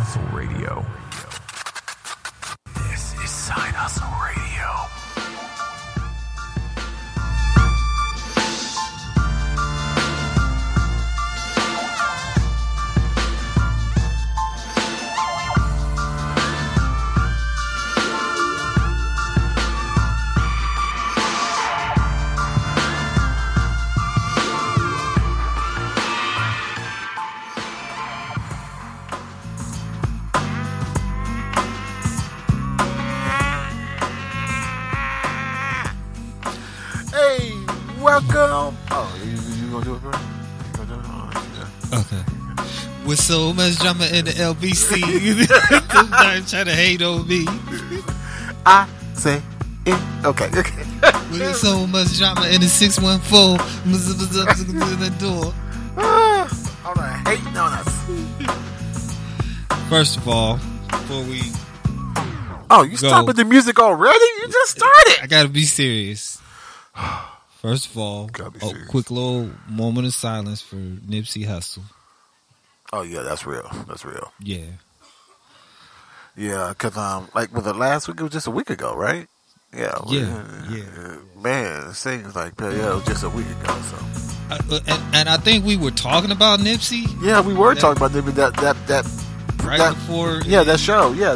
Hustle Radio. This is Side Hustle Radio. Welcome. Oh, you gonna do it, bro? You gonna do it? Oh, yeah. Okay. With so much drama in the LBC, I'm trying to hate on me. I say it. Okay. With so much drama in the 614, in the door. All right, hating on us. First of all, before we you stopping the music already? You just started. I gotta be serious. First of all, a quick little moment of silence for Nipsey Hussle. Oh yeah, that's real. That's real. Yeah. Yeah, because like with the last week, it was just a week ago, right? Yeah. Man, it seems like it was just a week ago. So. And I think we were talking about Nipsey. Yeah, we were talking about Nipsey. That right before. Yeah, that show. Yeah.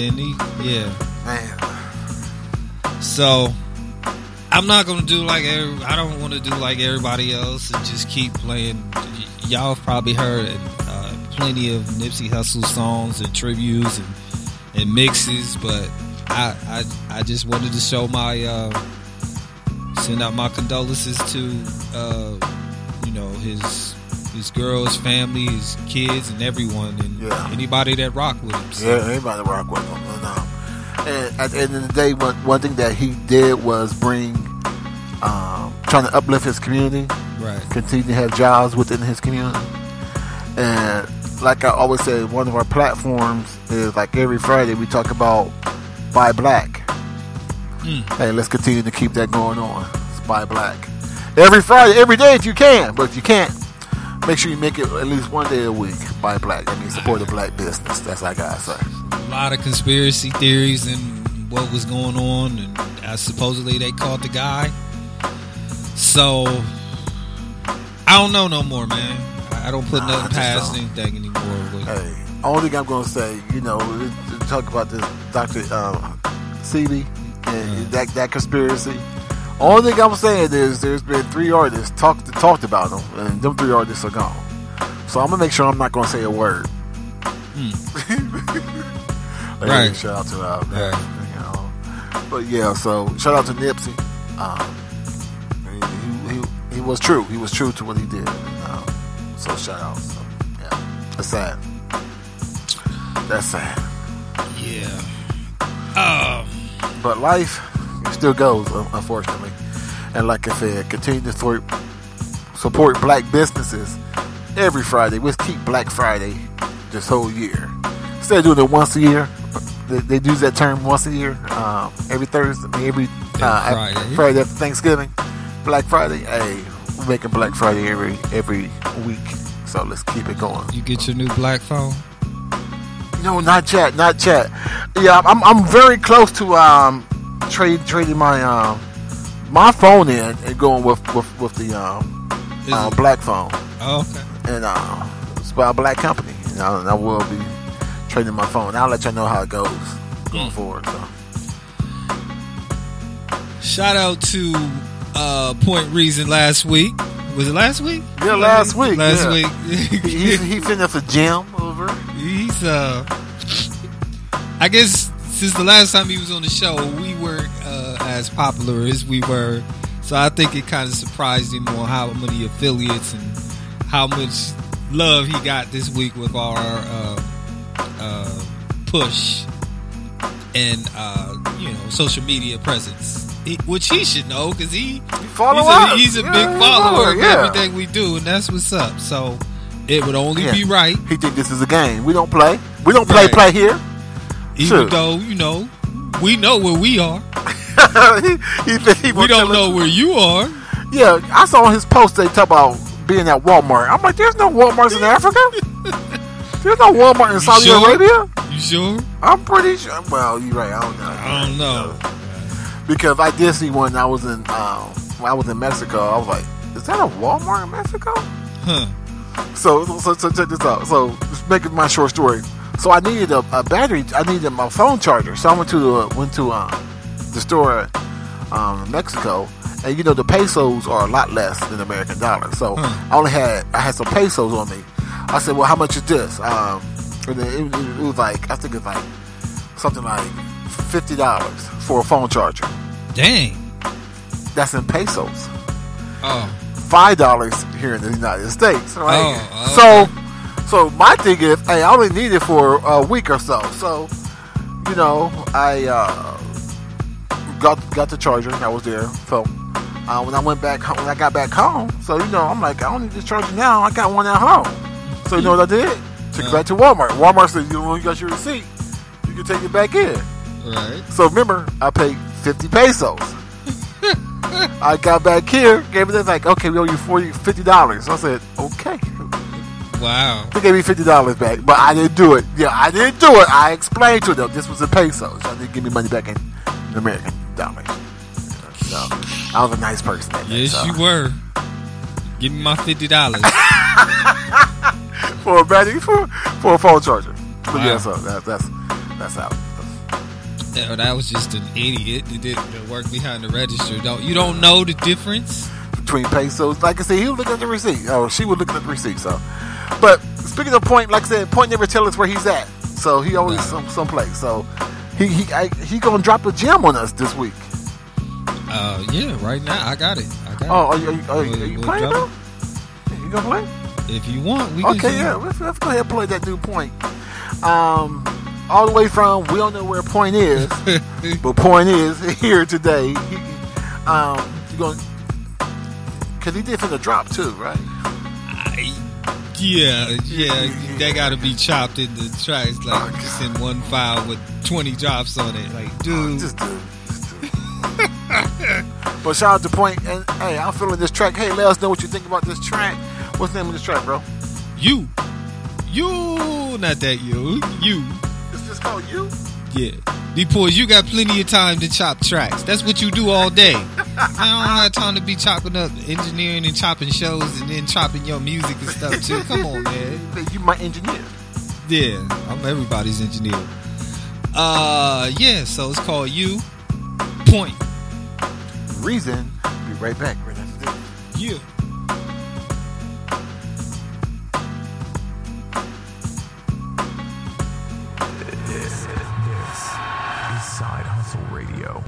Man. So. I'm not gonna do I don't want to do like everybody else and just keep playing. Y'all have probably heard plenty of Nipsey Hussle songs and tributes and mixes, but I just wanted to show my send out my condolences to his girls, family, his kids, and everyone, and anybody that rock with him. So. Yeah, anybody that rock with him. And at the end of the day, one thing that he did was bring, trying to uplift his community, right? Continue to have jobs within his community, and like I always say, one of our platforms is like every Friday we talk about Buy Black. Hey, let's continue to keep that going on. It's Buy Black every Friday, every day if you can, but if you can't, make sure you make it at least one day a week. Buy Black. That means support the black business. That's what I gotta say. A lot of conspiracy theories and what was going on, and supposedly they caught the guy. So I don't know no more, man. I don't put nothing past anything anymore. Hey, only thing I'm gonna say, talk about this Dr. Seeley and that conspiracy. Only thing I'm saying is there's been 3 artists talked about them, and them 3 artists are gone. So I'm gonna make sure I'm not gonna say a word. Right. Shout out to but yeah. So shout out to Nipsey. He was true. He was true to what he did. So shout out. So yeah, that's sad. That's sad. Yeah. But life still goes, unfortunately. And like I said, continue to support black businesses every Friday. We'll keep Black Friday this whole year. Instead of doing it once a year, they use that term once a year. Every Thursday, every Friday after Thanksgiving, Black Friday. Hey, we're making Black Friday every week. So let's keep it going. You get your new black phone? No, not yet. Yeah, I'm very close to trading my phone in and going with the black phone. Oh, okay. And it's by a black company. And I will be trading my phone. I'll let y'all know how it goes going forward. So. Shout out to Point Reason last week. Was it last week? Yeah, last week. Last week. he finished a gym over. He's I guess since the last time he was on the show, we weren't as popular as we were. So I think it kind of surprised him on how many affiliates and how much love he got this week with our push and social media presence. Which he should know because he's a big follower of everything we do, and that's what's up. So it would only be right. He think this is a game. We don't play. We don't play here. Even though we know where we are. We don't know where you are. Yeah, I saw his post. They talk about being at Walmart. I'm like, there's no Walmarts in Africa. There's no Walmart in Saudi Arabia. You sure? I'm pretty sure. Well, you're right. I don't know. Because I did see one. I was in when I was in Mexico. I was like, "Is that a Walmart in Mexico?" Huh. So check this out. So just making my short story. So I needed a battery. I needed my phone charger. So I went to the store in Mexico, and you know the pesos are a lot less than American dollars. So I had some pesos on me. I said, "Well, how much is this?" And then it was like, I think it's like something like $50 for a phone charger. Dang. That's in pesos. Oh. $5 here in the United States, right? Oh, okay. So my thing is, hey, I only need it for a week or so. So, you know, I got the charger. I was there. So when I went back home, when I got back home, so you know, I'm like, I don't need this charger now. I got one at home. So you know what I did? Took it back to Walmart. Walmart said, you got your receipt, you can take it back in. Right. So remember, I paid 50 pesos. I got back here, gave it like, okay, we owe you $50. I said, okay. Wow. They gave me $50 back, but I didn't do it. Yeah, I didn't do it. I explained to them this was in pesos. So they didn't give me money back in American dollars. So I was a nice person. Yes, you were. Give me my $50 for a battery for a phone charger. But wow. Yeah, so that's how. Yeah, that was just an idiot that didn't work behind the register. You don't know the difference between pesos. Like I said, he was looking at the receipt. Oh, she was looking at the receipt. So, but speaking of Point, like I said, Point never tell us where he's at. So he always someplace. So he gonna drop a gem on us this week. Yeah, right now I got it. Oh, are you playing though? You gonna play? If you want, we can. Okay, yeah. Let's go ahead and play that new Point. All the way from, we don't know where Point is, but Point is here today. Because he did for the drop too, right? Yeah, they got to be chopped into tracks, like just in one file with 20 drops on it. Like, dude. Just do. But shout out to Point, and hey, I'm feeling this track. Hey, let us know what you think about this track. What's the name of this track, bro? You, not that you. Is this called You? Yeah. D-Poise, you got plenty of time to chop tracks. That's what you do all day. I don't have time to be chopping up engineering and chopping shows and then chopping your music and stuff too. Come on, man. You my engineer. Yeah, I'm everybody's engineer. Yeah, so it's called You, Point. Reason. Be right back. Right after this. You. Side Hustle Radio.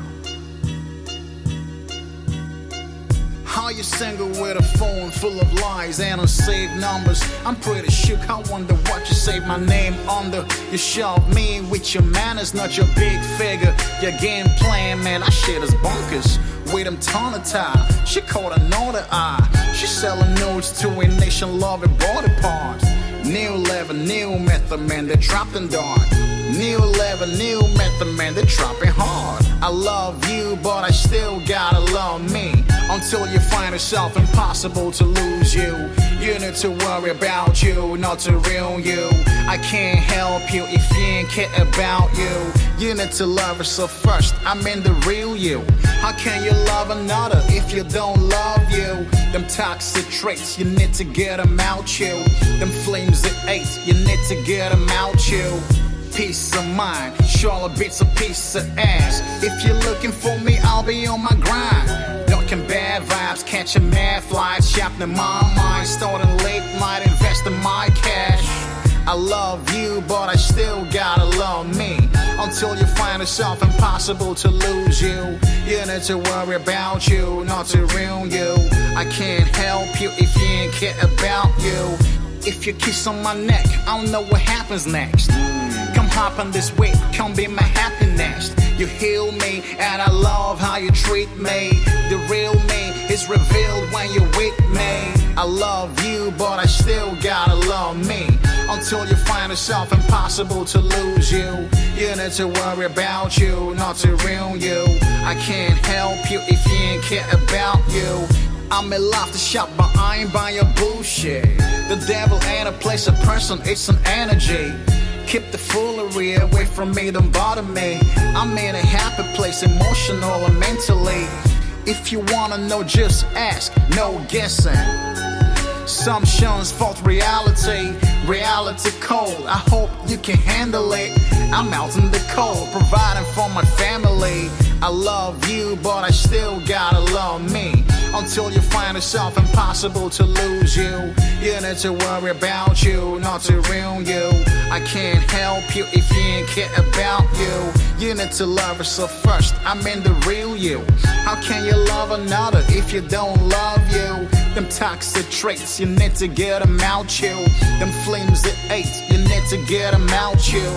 How you single with a phone full of lies and unsaved numbers? I'm pretty shook. I wonder what you save my name under. You shove me with your manners, not your big figure. Your game plan, man, that shit is bonkers. With them ton of tie, she caught another eye. She selling notes to a nation loving body parts. New level, new method, man, they're dropping dark. New level, new method, man, they're dropping hard. I love you, but I still gotta love me. Until you find yourself impossible to lose you. You need to worry about you, not to real you. I can't help you if you ain't care about you. You need to love yourself first, I mean the real you. How can you love another if you don't love you? Them toxic traits, you need to get them out you. Them flames that hate, you need to get them out you. Peace of mind, Charlotte beats a piece of ass. If you're looking for me, I'll be on my grind. Ducking bad vibes, catching mad flies, shopping my mind, starting late night, investing my cash. I love you, but I still gotta love me. Until you find yourself impossible to lose you. You need to worry about you, not to ruin you. I can't help you if you ain't care about you. If you kiss on my neck, I don't know what happens next. Come hop on this way, come be my happiness. You heal me, and I love how you treat me. The real me is revealed when you're with me. I love you, but I still gotta love me. Until you find yourself impossible to lose you. You need to worry about you, not to ruin you. I can't help you if you ain't care about you. I'm in love to shop, but I ain't buying your bullshit. The devil ain't a place, a person, it's an energy. Keep the foolery away from me, don't bother me. I'm in a happy place, emotional and mentally. If you wanna know, just ask, no guessing. Assumptions, false reality, reality cold. I hope you can handle it. I'm out in the cold, providing for my family. I love you, but I still gotta love me. Until you find yourself impossible to lose you. You need to worry about you, not to ruin you. I can't help you if you ain't care about you. You need to love yourself first, I mean the real you. How can you love another if you don't love you? Them toxic traits, you need to get them out you. Them flames that hate, you need to get them out you.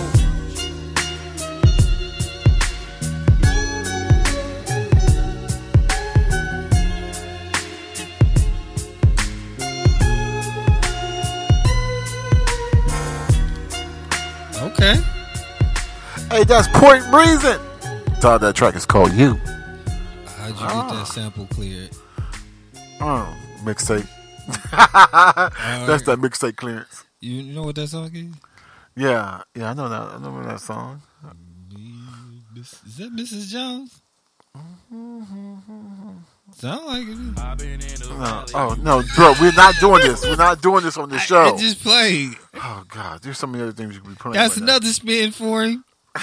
Okay. Hey, that's Point Breezing. Thought that track is called You. How'd you get that sample cleared? Mixtape. That's that mixtape clearance. You know what that song is? Yeah, I know that. I know that song. Is that Mrs. Jones? Sound like it. No, bro, we're not doing this. We're not doing this on the show. It just played. Oh God, there's so many other things you could be playing. That's right another spin for him.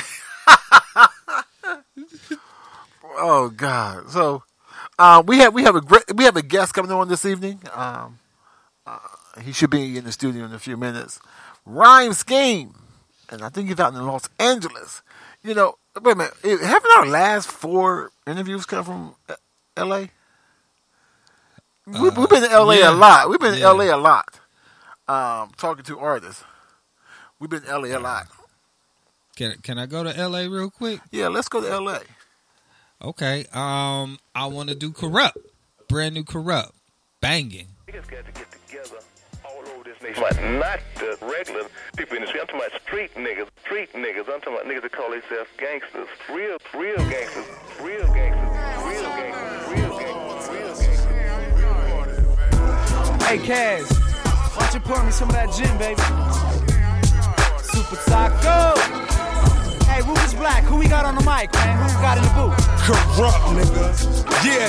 Oh God, so we have a guest coming on this evening. He should be in the studio in a few minutes. Rhyme Scheme, and I think he's out in Los Angeles. You know, wait a minute, haven't our last 4 interviews come from L.A.? We've been in L.A. a lot. We've been in L.A. a lot. Talking to artists. We've been in L.A. a lot. Can I go to L.A. real quick? Yeah, let's go to L.A. Okay. I want to do Corrupt. Brand new Corrupt. Banging. Niggas got to get together all over this nation. I'm not the regular people in the street. I'm talking about street niggas. I'm talking about niggas that call themselves gangsters. Real gangsters. Real gangsters. Real gangsters. Real gangsters. Real gangsters. Hey, Kaz, why don't you pour me some of that gin, baby? Super Taco. Hey, Rufus Black, who we got on the mic, man? Who we got in the booth? Corrupt, nigga.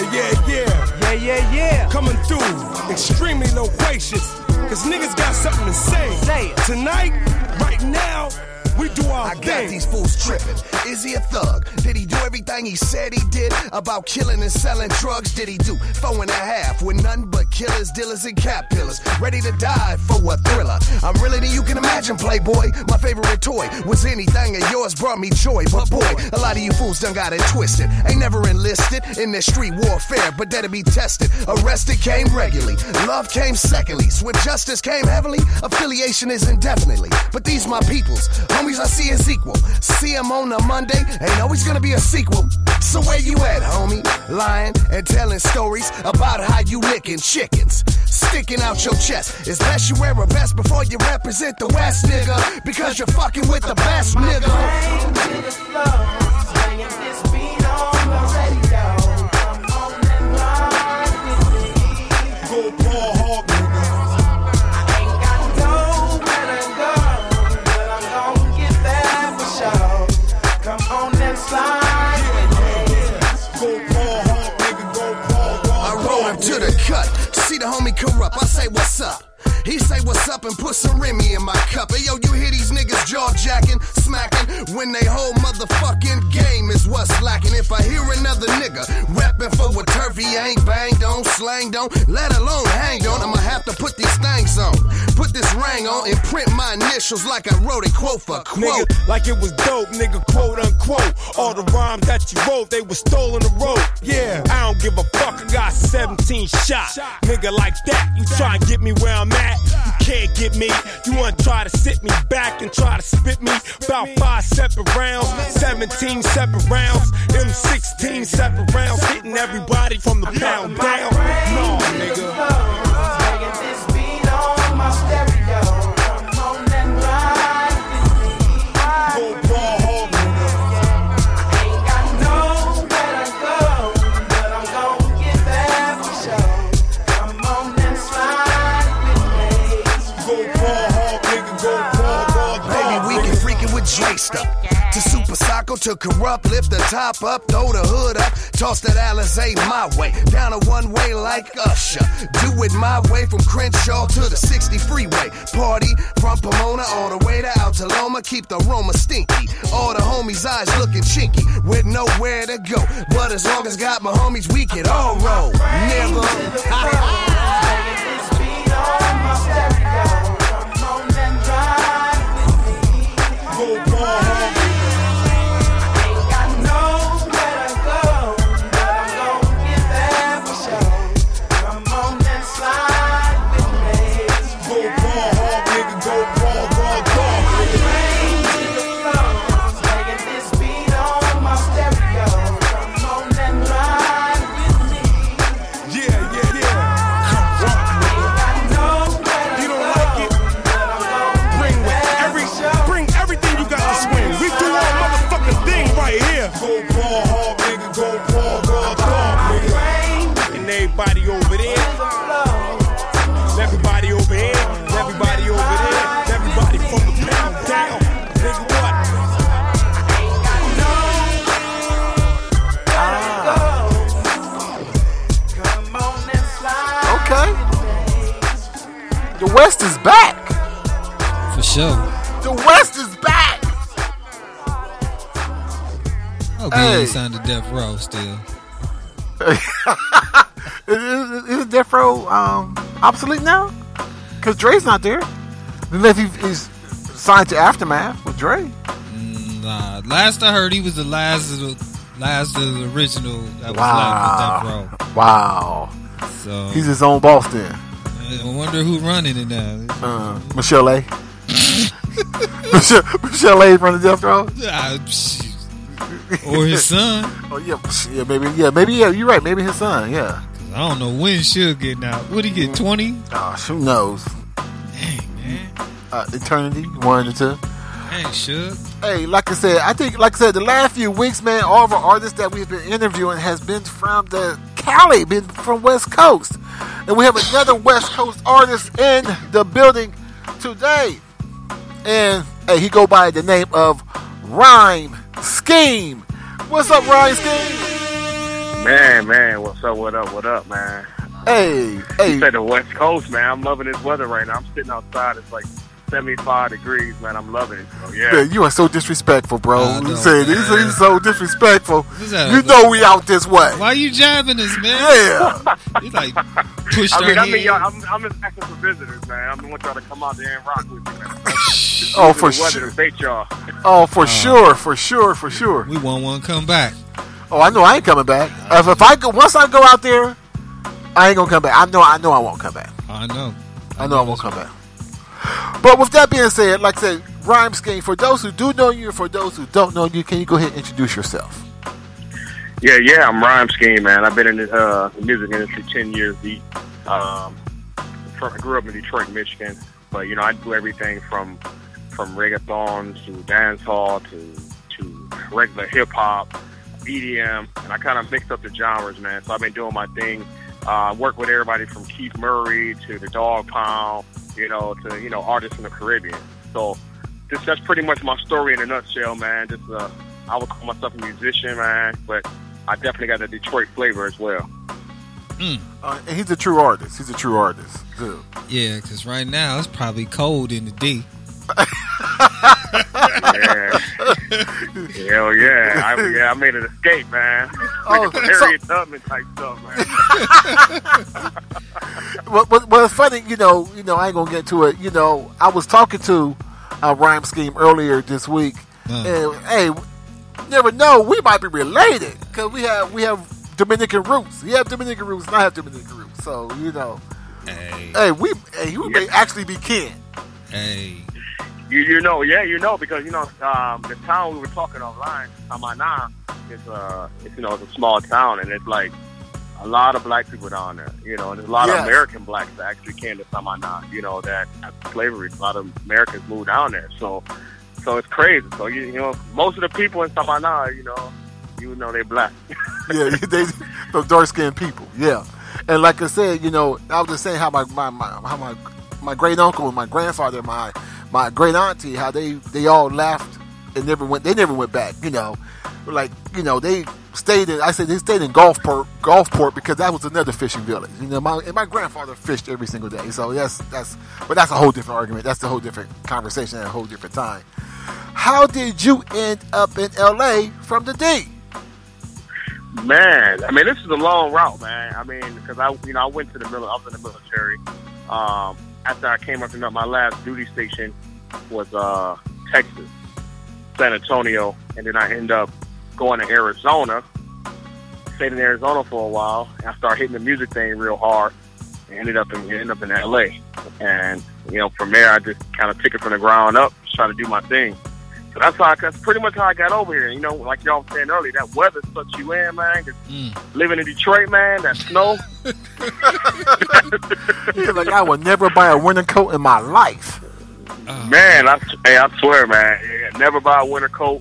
Yeah. Coming through, extremely loquacious. Cause niggas got something to say. Say it. Tonight, right now, we do our I thing. got these fools tripping. Is he a thug? Did he do everything he said he did? About killing and selling drugs? Did he do 4.5 with nothing but killers, dealers, and cat pillars? Ready to die for a thriller. I'm realer than you can imagine, playboy. My favorite toy was anything of yours brought me joy. But boy, a lot of you fools done got it twisted. Ain't never enlisted in this street warfare, but that'll be tested. Arrested came regularly. Love came secondly. Swift justice came heavily. Affiliation is indefinitely. But these my peoples. Homies I see as equal. See them on a Monday, ain't always gonna be a sequel. So where you at, homie? Lying and telling stories about how you licking chickens. Sticking out your chest. It's best you wear a vest before you represent the West, nigga. Because you're fucking with the best, nigga. Go Paul Hawk, nigga. I roll him to the cut. See the homie Corrupt, I say what's up. He say what's up and put some Remy in my cup. Hey yo, you hear these niggas jaw jacking, smacking, when they whole motherfucking game is what's lacking. If I hear another nigga rapping for what turf he ain't banged on, slanged on, let alone hanged on, I'ma have to put these things on. Put this ring on and print my initials like I wrote it quote for quote. Nigga, like it was dope, nigga, quote unquote. All the rhymes that you wrote, they was stolen the road. Yeah, I don't give a fuck, I got 17 shots. Nigga, like that, you try and get me where I'm at. You can't get me. You wanna try to sit me back and try to spit me. About 5 separate rounds, 17 separate rounds, them 16 separate rounds, hitting everybody from the pound down. No, nigga. Fickle to corrupt, lift the top up, throw the hood up, toss that Alizé my way, down a one-way like Usher. Do it my way from Crenshaw to the 60 freeway. Party from Pomona all the way to Altaloma, keep the aroma stinky. All the homies' eyes looking chinky, with nowhere to go. But as long as got my homies, we can all roll. Never. The West is back. For sure. The West is back. Oh, he ain't signed to Death Row still. Is Death Row obsolete now? Because Dre's not there. Unless he's signed to Aftermath with Dre. Nah. Last I heard, he was the last of the original that was left with Death Row. Wow. So he's his own boss then. I wonder who's running it now. Michelle A. Michelle A. running Death Row. Or his son. Oh maybe you're right. Maybe his son. Yeah. I don't know when Suge getting out. Would he get 20? Who knows? Dang, man. Eternity 1 and 2. Dang, Suge. Hey, like I said, the last few weeks, man, all of our artists that we've been interviewing has been from the Cali, been from West Coast. And we have another West Coast artist in the building today. And hey, he go by the name of Rhyme Scheme. What's up, Rhyme Scheme? Man, what's up, man? Hey. You said the West Coast, man. I'm loving this weather right now. I'm sitting outside. It's like 75 degrees, man. I'm loving it. So, yeah. Man, you are so disrespectful, bro. You say he's so disrespectful. That? You know we out this way. Why you jabbing us, man? Yeah. You like pushed our head. Y'all, I'm just asking for visitors, man. I want y'all to come out there and rock with me, man. For sure. To bait y'all. For sure. We want one come back. Oh, I know I ain't coming back. If I go, once I go out there, I ain't gonna come back. I know I won't come back. I know I won't come back. But with that being said, like I said, Rhyme Scheme, for those who do know you and for those who don't know you, can you go ahead and introduce yourself? Yeah, I'm Rhyme Scheme, man. I've been in the music industry 10 years deep. I grew up in Detroit, Michigan, but you know, I do everything from reggaeton to dancehall to regular hip hop, EDM, and I kind of mixed up the genres, man. So I've been doing my thing. Work with everybody from Keith Murray to the Dog Pound, to artists in the Caribbean. So that's pretty much my story in a nutshell, man. Just I would call myself a musician, man, but I definitely got the Detroit flavor as well. And he's a true artist. Too. Yeah, because right now it's probably cold in the D. Yeah. Hell yeah. I made an escape, man. Harriet Tubman type stuff, man. Well, it's funny, I ain't gonna get to it. I was talking to Rhyme Scheme earlier this week, and hey, never know, we might be related because we have Dominican roots. You have Dominican roots, and I have Dominican roots. So we may actually be kin. Hey. You know, because the town we were talking online, Samaná, it's a small town, and it's like a lot of black people down there, and there's a lot of American blacks that actually came to Samaná, that slavery, a lot of Americans moved down there, so it's crazy. So most of the people in Samaná, they're black. Yeah, those dark skinned people. Yeah, and like I said, I was just saying how my great uncle and my grandfather, my great auntie, how they all left and they never went back. You know, like, you know, they stayed in Gulfport because that was another fishing village. You know, my grandfather fished every single day. So but that's a whole different argument. That's a whole different conversation at a whole different time. How did you end up in LA from the D? Man, I mean, this is a long route, man. I mean, because I went to I was in the military. After I came up to my last duty station was Texas, San Antonio, and then I ended up going to Arizona. Stayed in Arizona for a while. And I started hitting the music thing real hard, and ended up in LA. And you know, from there, I just kind of took it from the ground up, just trying to do my thing. So that's pretty much how I got over here. You know, like y'all was saying earlier, that weather sucks you in, man. 'Cause living in Detroit, man, that snow. He's like, I would never buy a winter coat in my life. Man, I swear, man, never buy a winter coat.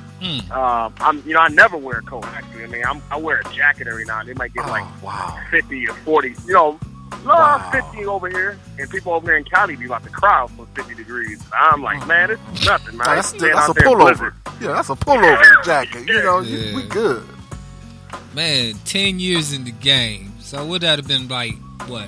I never wear a coat. Actually, I mean, I wear a jacket every now and then. It might get 50 or 40. You know, 50 over here, and people over here in Cali be about to cry for 50 degrees. I'm like, man, it's nothing, man. That's a pullover. Yeah, that's a pullover jacket. You know, we good. Man, 10 years in the game. So would that have been like, what,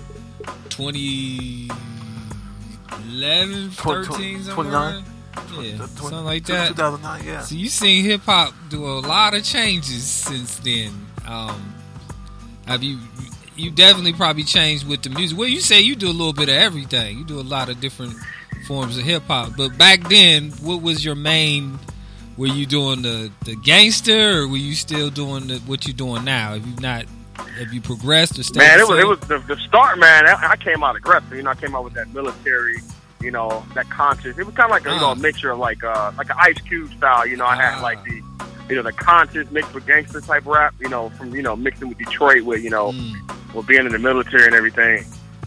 2011, 13, 29? Yeah, something like that. 2009, yeah. So you seen hip hop do a lot of changes since then. Have you definitely probably changed with the music? Well, you say you do a little bit of everything. You do a lot of different forms of hip hop. But back then, what was your main? Were you doing the gangster, or were you still doing what you're doing now? Have you progressed or stayed? Man, it was the start, man. I came out aggressive. You know, I came out with that military. You know, that conscious. It was kind of like a mixture of like an Ice Cube style. You know, I had like the conscious mixed with gangster type rap. You know, from mixing with Detroit with with being in the military and everything.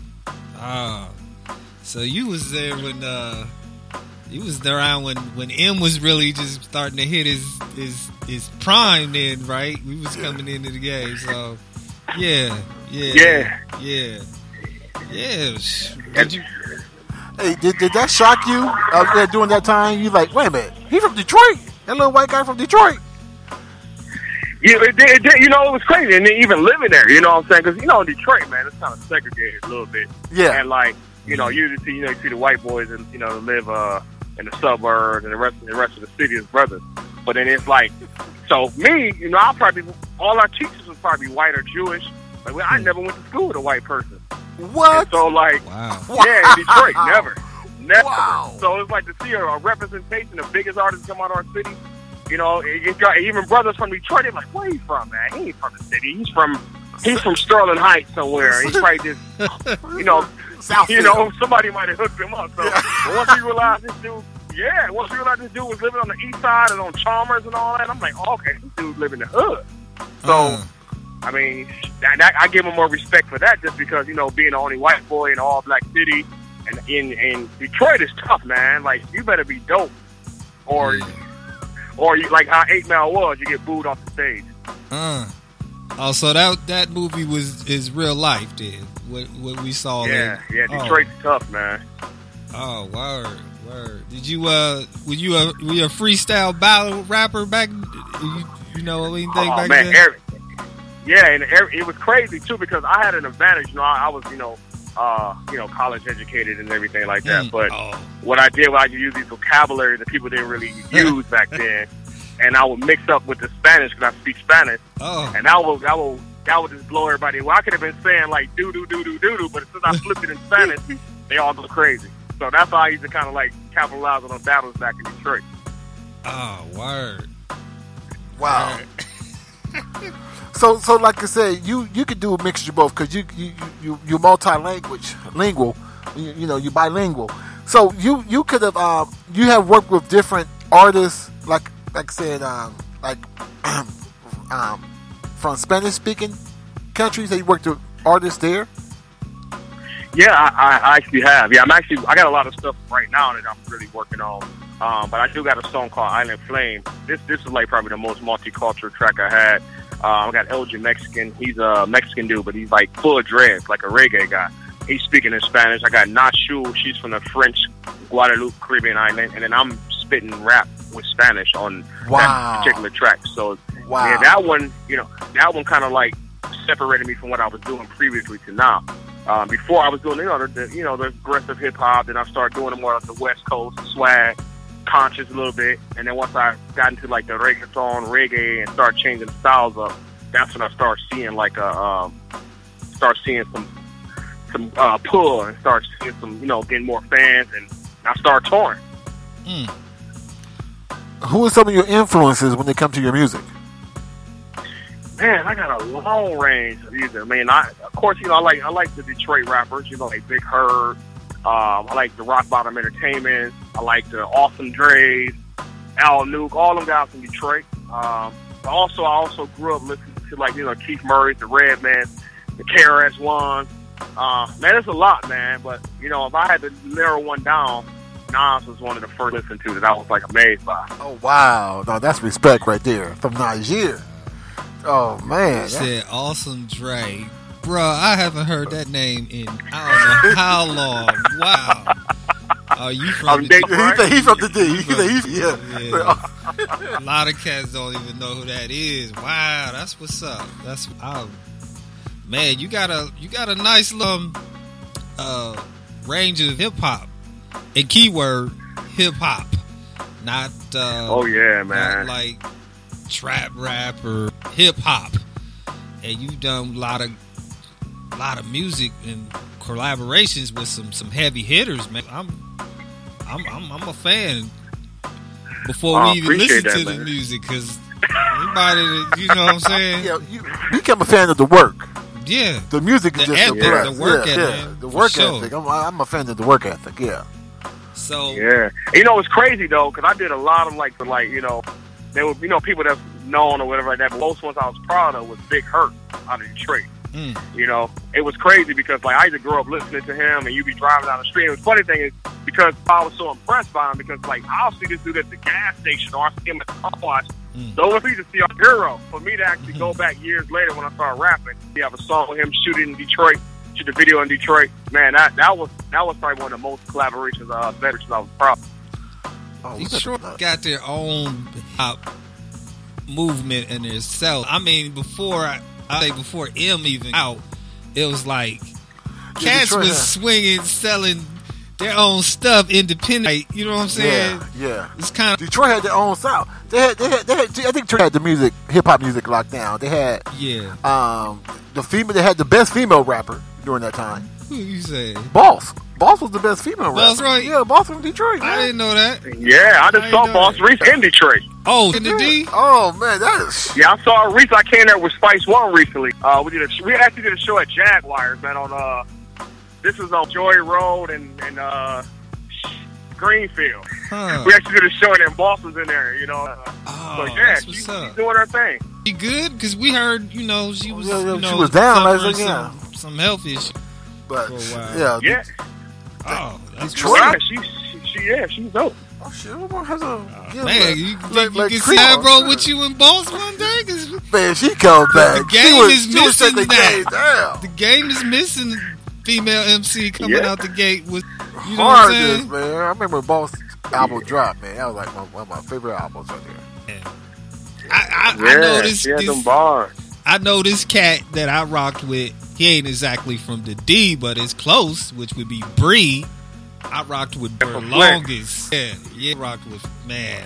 So you was there when around when M was really just starting to hit his prime then, right? We was coming into the game, so yeah. Did that shock you during that time? You like, wait a minute, he from Detroit? That little white guy from Detroit? Yeah, it did. You know, it was crazy, and then even living there, you know what I'm saying? Because in Detroit, man, it's kind of segregated a little bit. Yeah, and like you usually you see the white boys and live in the suburbs, and the rest of the city is brothers. But then it's like, so me, I'll probably all our teachers was probably white or Jewish. Like I never went to school with a white person. What? And so like, yeah, in Detroit, never. Wow. So it's like to see a representation of biggest artists come out of our city. You know, you got even brothers from Detroit. They're like, "Where you from, man? He ain't from the city. He's from Sterling Heights somewhere. He's probably just, somebody might have hooked him up." So but once we realized this dude was living on the east side and on Chalmers and all that, I'm like, oh, okay, this dude live in the hood. So, I mean, I give him more respect for that just because being the only white boy in an all black city, and in Detroit is tough, man. Like you better be dope, or you, like how 8 Mile was, you get booed off the stage. Oh, so that movie is real life then. What we saw. Yeah, Detroit's tough, man. Oh, word. Did you were you a freestyle battle rapper back? You know anything back then? And it was crazy too because I had an advantage. I was college educated and everything like that. But what I did was I used these vocabulary that people didn't really use back then, and I would mix up with the Spanish because I speak Spanish. And that would just blow everybody. Well, I could have been saying like do do, but as soon as I flipped it in Spanish, they all go crazy. So that's how I used to kind of like capitalize on those battles back in Detroit. Oh, word! Wow. So like I said, you could do a mixture of both because you're lingual. You bilingual. So you could have you have worked with different artists like I said from Spanish speaking countries. That you worked with artists there. Yeah, I actually have. Yeah, I got a lot of stuff right now that I'm really working on. But I do got a song called Island Flame. This is like probably the most multicultural track I had. I got Elgin Mexican. He's a Mexican dude, but he's like full of dreads, like a reggae guy. He's speaking in Spanish. I got Nashu. She's from the French Guadeloupe Caribbean island. And then I'm spitting rap with Spanish on Wow. that particular track. So Wow. yeah, that one, that one kind of like separated me from what I was doing previously to now. Before I was doing, the aggressive hip hop, then I started doing it more on the West Coast, swag, conscious a little bit, and then once I got into like the reggaeton, reggae, and started changing the styles up, that's when I started seeing like some pull, and start seeing some, getting more fans, and I started touring. Who are some of your influences when it comes to your music? Man, I got a long range of music. I mean, I like the Detroit rappers, like Big Herb. I like the Rock Bottom Entertainment. I like the Awesome Dre's, Al Nuke, all them guys from Detroit. I also grew up listening to like Keith Murray, the Redman, the KRS-One. Man, there's a lot, man. But if I had to narrow one down, Nas was one of the first to listen to that I was like amazed by. Oh wow, no, that's respect right there from Niger. Oh man, You said Awesome Dre. Bruh, I haven't heard that name in I don't know how long. Wow. Are you from Dayton, the right? He's from the D. Yeah. A lot of cats don't even know who that is. Wow, that's what's up. Man, you got a nice little range of hip hop. And keyword hip hop. Not oh yeah, man. Not like trap rap or hip hop. And you've done a lot of music and collaborations with some heavy hitters, man. I'm a fan. Before we even listen to the music, because anybody that, you know what I'm saying? Yeah, you become a fan of the work. Yeah, the music is just the work ethic. Yeah, the work ethic. I'm a fan of the work ethic. Yeah. So yeah, it's crazy though, because I did a lot of like there were people that's known or whatever like that. But most ones I was proud of was Big Hurt out of Detroit. It was crazy because like I used to grow up listening to him, and you be driving down the street. And the funny thing is, because I was so impressed by him, because like I'll see this dude at the gas station or I see him at the car wash. So it was easy to see a hero. For me to actually go back years later when I started rapping, you have a song with him shooting in Detroit, shoot the video in Detroit. Man, that was probably one of the most collaborations I was proud of. Oh, Detroit got their own hip-hop movement in itself. I mean, before M even out, it was like cats Detroit, was swinging, selling their own stuff independent. Like, you know what I'm saying? Yeah. It's kind of Detroit had their own style. They had. I think Detroit had the hip hop music locked down. They had They had the best female rapper during that time. Who you say? Boss was the best female rapper. Boss, right? Yeah, Boss from Detroit. Man. I didn't know that. Yeah, I just saw Boss Reese in Detroit. Oh, in the D? Oh man, that is. Yeah, I saw Reese. I came there with Spice One recently. We actually did a show at Jaguars, man. This was on Joy Road and Greenfield. Huh. We actually did a show there, and Boss was in there. So yeah, she's doing her thing. She good? Because we heard, she was, she was down. suffering some health issues. But for a while. Yeah. Oh, that's Detroit. Yeah, she's dope. Oh shit, has a man, you can slide bro with you in Boss one day? Man, she come back. The game is missing that. The game is missing female MC coming out the gate with, you know what I'm saying? Man. I remember when Boss album dropped, man. That was like one of my favorite albums right there. Yeah. I know this. She had them bars. I know this cat that I rocked with. He ain't exactly from the D, but it's close, which would be Bree. I rocked with her longest. Yeah, rocked with, man.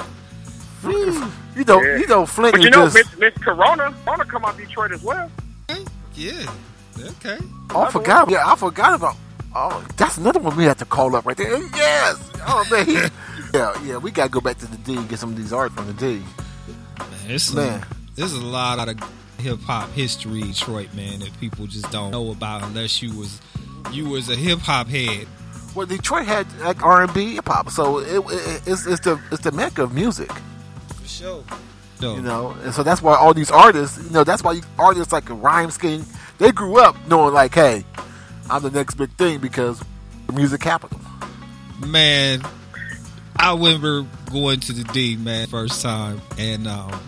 You know, Flint. But you know, Miss Corona come out Detroit as well. Yeah. Okay. Oh, I forgot. Yeah, I forgot about. Oh, that's another one we have to call up right there. Yes. Oh man. Yeah. We gotta go back to the D and get some of these art from the D. Man, there's a lot of hip hop history in Detroit, man, that people just don't know about unless you was a hip hop head. Well, Detroit had like R&B hip hop, so it's the mecca of music. For sure. And so that's why all these artists, that's why artists like Rhyme Scheme, they grew up knowing like, hey, I'm the next big thing because the music capital. Man, I remember going to the D, man, first time, and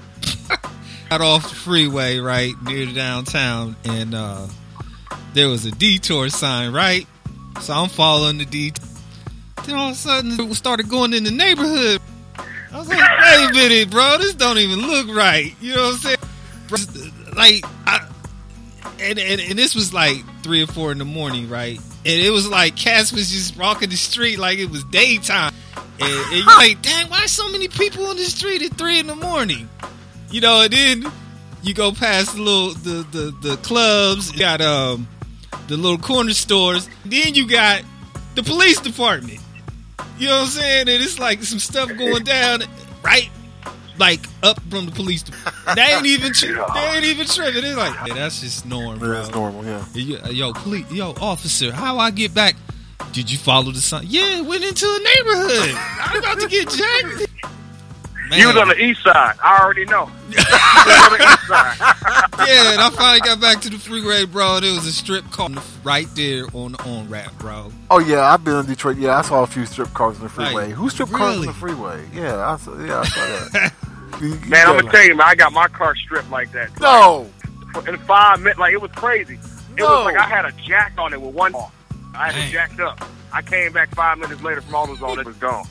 got off the freeway right near the downtown, and there was a detour sign, right? So I'm following the detour. Then all of a sudden, it started going in the neighborhood. I was like, wait Wait a minute, bro. This don't even look right. You know what I'm saying? Like, and this was like 3 or 4 in the morning, right? And it was like cats was just walking the street like it was daytime. And you're like, dang, why so many people on the street at 3 in the morning? You know, and then you go past the clubs, you got the little corner stores, then you got the police department. You know what I'm saying? And it's like some stuff going down, right? Like up from the police department. They ain't even tripping. It's like, yeah, that's just normal, bro. That's normal, yeah. Yo, officer, how I get back? Did you follow the sign? Yeah, went into a neighborhood. I'm about to get jacked. Man. You was on the east side. I already know. You was on the east side. Yeah, and I finally got back to the freeway, bro. There was a strip club right there on the on-ramp, bro. Oh, yeah, I've been in Detroit. Yeah, I saw a few strip cars on the freeway. Like, who strip cars on the freeway? Yeah, I saw that. Man, I'm gonna tell you, man, I got my car stripped like that. No. Like, in 5 minutes, like it was crazy. It was like I had a jack on it with one bar. I had it jacked up. I came back 5 minutes later from AutoZone. It was gone.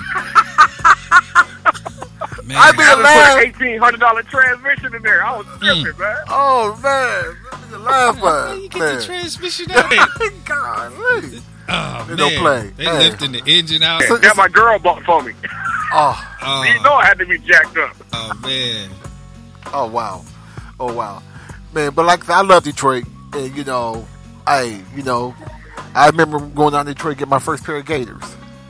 Man. I put an $1,800 transmission in there. I was tripping, man. Oh man, laugh How you get the transmission out? God, oh man, don't play. They lifting the engine out. That my girl bought for me. Oh, You know I had to be jacked up. Oh man. Oh wow, man. But like I love Detroit, and I remember going down to Detroit to get my first pair of Gators.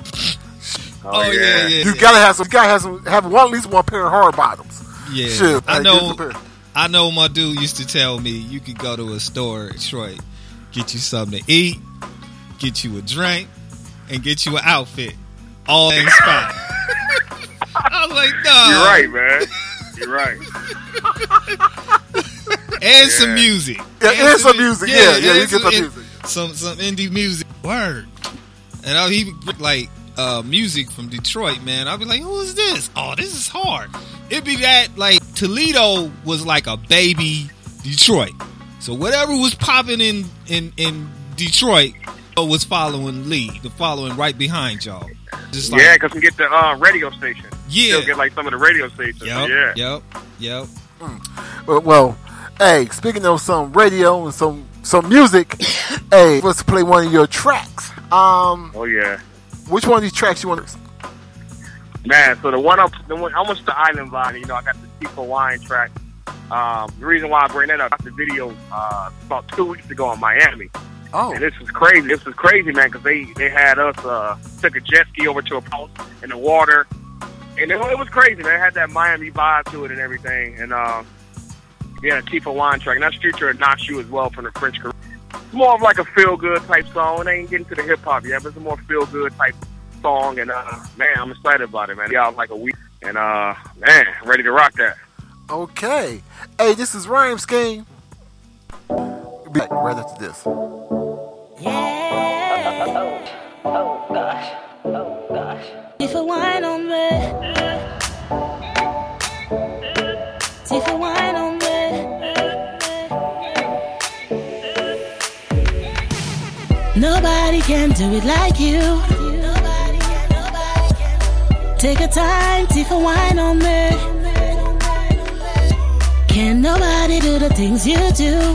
Oh yeah. You gotta have at least one pair of hard bottoms. Yeah, shit, I know. My dude used to tell me you could go to a store in Detroit, get you something to eat, get you a drink, and get you an outfit, all in spot. I was like, no. You're right, man. You're right. And some music. Yeah, and some music. Yeah, you get some music. Some indie music. Word. And he like music from Detroit, man. I'll be like, who is this? Oh, this is hard. It'd be that like Toledo was like a baby Detroit. So whatever was popping in Detroit was following right behind y'all. Just like, yeah, because we get the radio station. Yeah. Still get like some of the radio stations. Yep. Well, hey, speaking of some radio and some music, hey, let's play one of your tracks. Oh yeah. Which one of these tracks you want to? Man, so the one I'm almost the Island Vibe. I got the Tifa Wine track. The reason why I bring that up, I got the video about 2 weeks ago in Miami. Oh. And this was crazy. This was crazy, man, because they had us took a jet ski over to a house in the water, and it was crazy. They had that Miami vibe to it and everything. And Tifa Wine track, and that's featuring Nashu as well from the French Caribbean. It's more of like a feel good type song. It ain't getting to the hip hop yet, but it's a more feel good type song. And man, I'm excited about it, man. Yeah, like a week, and man, ready to rock that. Okay, hey, this is Rhyme Scheme. We'll be back right after this. Yeah. Oh gosh. Tifa Wine on me. Tifa Wine on me. Nobody can do it like you. Nobody can. Take a time, Tifa Wine on me. Can nobody do the things you do?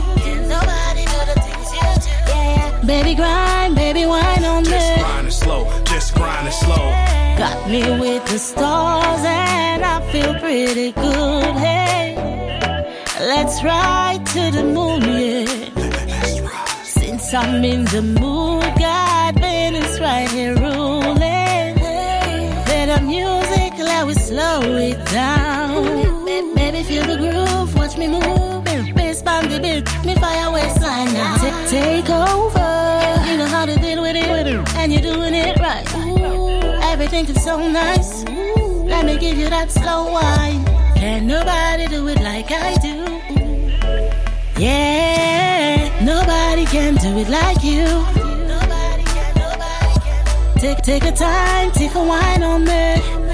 Baby grind, baby wine on me. Just grind it slow. Got me with the stars and I feel pretty good. Hey, let's ride to the moon, yeah. Let's ride. Since I'm in the mood, God, man, it's right here ruling. Better music, let we slow it down. Baby, feel the groove, watch me move. Bass band the beat, me fire waistline now. Take over. You know how to deal with it, and you're doing it right. Ooh, everything is so nice. Ooh, let me give you that slow wine. Can nobody do it like I do? Yeah, nobody can do it like you. Nobody can. Take a time, Tifa Wine on me.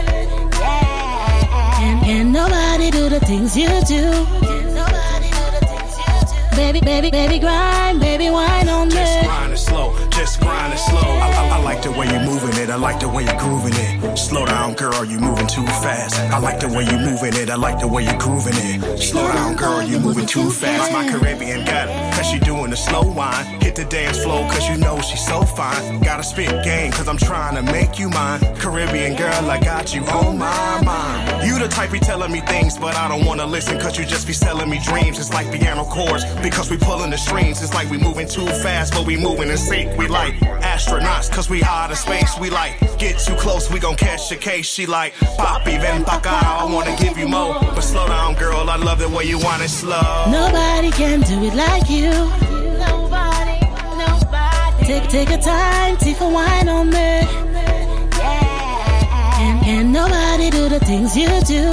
Yeah, can nobody do the things you do? Baby, grind, baby, wine on me. Just grind it slow. I like the way you're moving it. I like the way you're grooving it. Slow down, girl, you moving too fast. I like the way you moving it. I like the way you're grooving it. Slow down, girl, you moving too fast. My Caribbean got it, cause she doing the slow wine. Hit the dance floor, cause you know she's so fine. Gotta spit game, cause I'm trying to make you mine. Caribbean girl, I got you on my mind. You the type be telling me things, but I don't wanna listen, cause you just be selling me dreams. It's like piano chords, because we pulling the strings. It's like we moving too fast, but we moving in sync. We like astronauts, cause we out of space. We like, get too close, we gon' catch a case. She like, papi, ven pa acá, I wanna give you more. But slow down, girl, I love the way you want it slow. Nobody can do it like you. Nobody. Take your time, take a wine on me. And nobody do the things you do.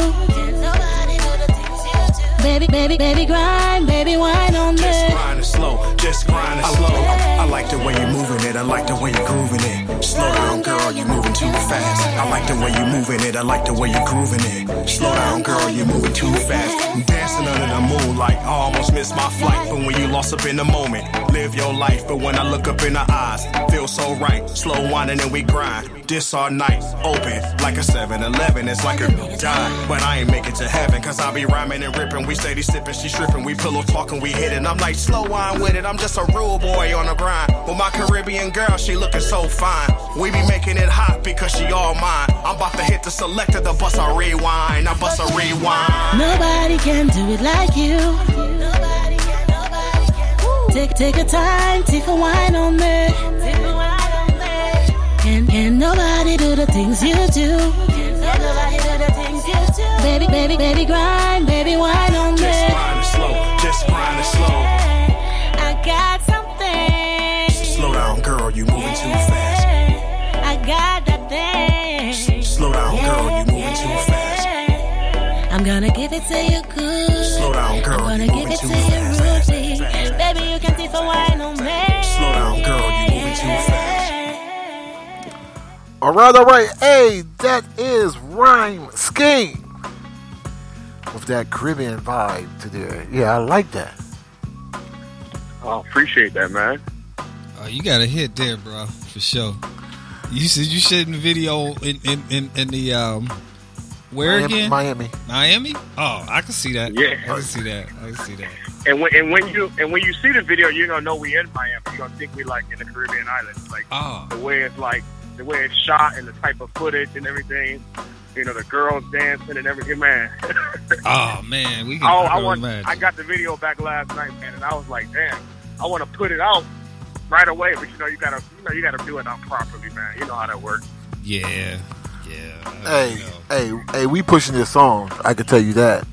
Baby, grind, baby, wine on me. Just grind it slow, just grind it slow. I like the way you're moving it, I like the way you're grooving it. Slow down, girl, you're moving too fast. I like the way you're moving it, I like the way you're grooving it. Slow down, girl, you're moving too fast. I'm dancing under the moonlight, I almost missed my flight. But when you lost up in the moment, live your life. But when I look up in her eyes, feel so right. Slow whining and we grind, this all night. Open like a 7-Eleven, it's like a dime. But I ain't make it to heaven, cause I be rhyming and ripping. We steady sipping, she stripping, we pillow talking, we hitting. I'm like slow wine with it, I'm just a rude boy on the grind. But my Caribbean girl, she looking so fine. We be making it hot because she all mine. I'm about to hit the selector, the bus I rewind. I bust a rewind. Nobody can do it like you. Take your time, take a wine on me. And nobody do the things you do. Baby, grind, baby, wine on me. Just grind it slow, just grind it slow. I got something. Slow down, girl, you moving too fast. I got that thing. Slow down, girl, you moving too fast. I'm gonna give it to you good. Slow down, girl, I'm you gonna give moving it too to you fast. rudely. Baby, you can take a wine on me. Slow down, girl, you moving too fast. All right. Hey, that is Rhyme Scheme with that Caribbean vibe to there. Yeah, I like that. Oh, appreciate that, man. Oh, you got a hit there, bro, for sure. You said you shot in the video in the where Miami, again? Miami. Oh, I can see that. Yeah. I can see that. And when you see the video, you're gonna know we in Miami. You're gonna think we like in the Caribbean islands, like the way it's shot and the type of footage and everything. You know, the girls dancing and everything, man. Oh man, we can. I got the video back last night, man, and I was like, damn, I want to put it out right away, but you gotta do it out properly, man. You know how that works. Yeah. Hey, we pushing this song. I can tell you that.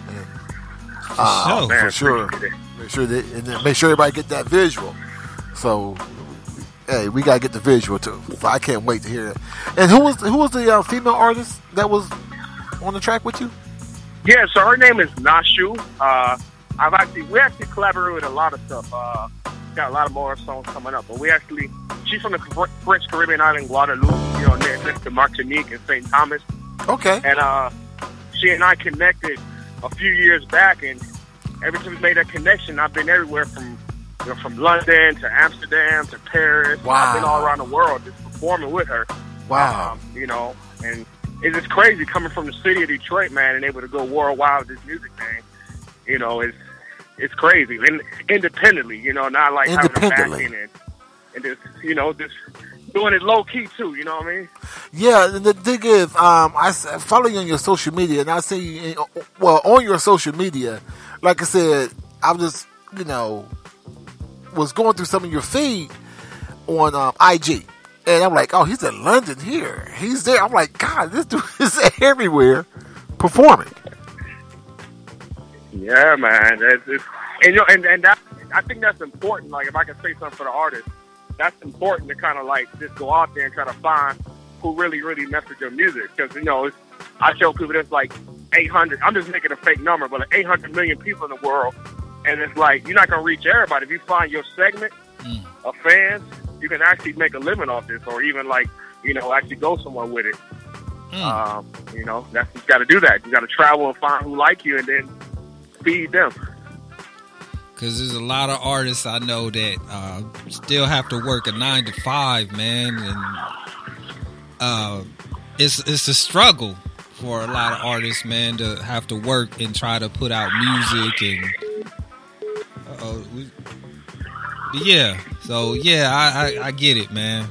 For sure. Make sure everybody get that visual. So, hey, we gotta get the visual too. So I can't wait to hear it. And who was the female artist that was on the track with you? Yeah, so her name is Nashu. We actually collaborated with a lot of stuff. Got a lot of more songs coming up, but she's from the French Caribbean island Guadeloupe, you know, next to Martinique and St. Thomas. Okay. And she and I connected a few years back, and ever since we made that connection, I've been everywhere from London to Amsterdam to Paris. Wow. I've been all around the world just performing with her. Wow. You know, and it's just crazy coming from the city of Detroit, man, and able to go worldwide with this music thing. You know, it's crazy. And independently, you know, not like having a backing and just, you know, just doing it low key too, you know what I mean? Yeah, the thing is, I follow you on your social media, and I see you, on your social media, like I said, I just, you know, was going through some of your feed on IG, and I'm like, oh, he's in London here, he's there. I'm like, God, this dude is everywhere performing. Yeah, man, I think that's important. Like, if I can say something for the artist, that's important to kind of like just go out there and try to find who really, really mess with your music. Because, you know, I show people there's like 800, I'm just making a fake number, but like 800 million people in the world. And it's like, you're not going to reach everybody. If you find your segment of fans, you can actually make a living off this, or even like, you know, actually go somewhere with it. You know, you got to do that. You got to travel and find who like you and then feed them. Because there's a lot of artists I know that still have to work a 9 to 5, man, and it's a struggle for a lot of artists, man, to have to work and try to put out music and I get it, man.